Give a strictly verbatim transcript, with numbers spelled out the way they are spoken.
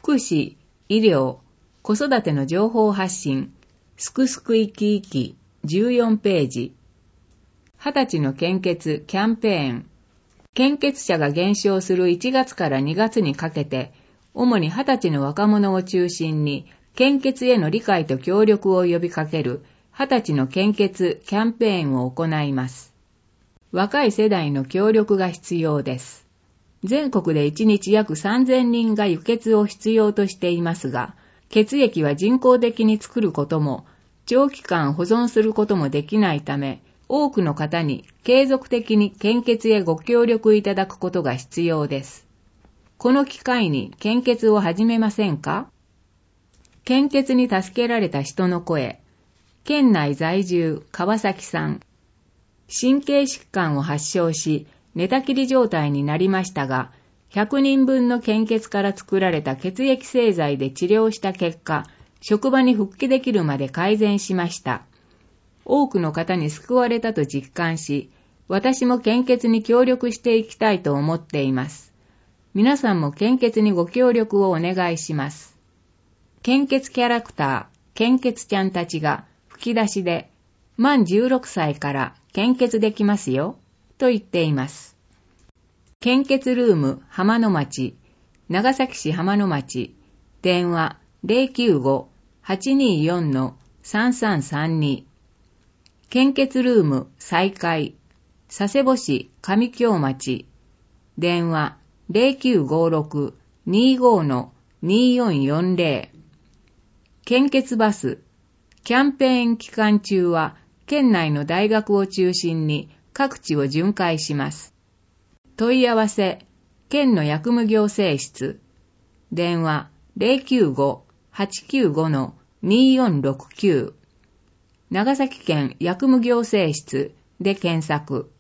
福祉、医療、子育ての情報発信、すくすく生き生きじゅうよんページ。はたちの献血キャンペーン。献血者が減少するいちがつからにがつにかけて、主にはたちの若者を中心に、献血への理解と協力を呼びかける、はたちの献血キャンペーンを行います。若い世代の協力が必要です。全国でいちにち約さんぜんにんが輸血を必要としていますが、血液は人工的に作ることも、長期間保存することもできないため、多くの方に継続的に献血へご協力いただくことが必要です。この機会に献血を始めませんか？献血に助けられた人の声。県内在住、川崎さん。神経疾患を発症し、寝たきり状態になりましたが、ひゃくにんぶんの献血から作られた血液製剤で治療した結果、職場に復帰できるまで改善しました。多くの方に救われたと実感し、私も献血に協力していきたいと思っています。皆さんも献血にご協力をお願いします。献血キャラクター、献血ちゃんたちが吹き出しで、満じゅうろくさいから献血できますよ、と言っています。献血ルーム浜野町、長崎市浜野町、電話 ゼロきゅうご はちにーよん さんさんさんに。献血ルーム再開、佐世保市上京町、電話 ゼロきゅうごろく にーご にーよんよんゼロ。献血バス、キャンペーン期間中は県内の大学を中心に各地を巡回します。問い合わせ、県の薬務行政室、電話 ゼロきゅうご はちきゅうご にーよんろくきゅう。長崎県薬務行政室で検索。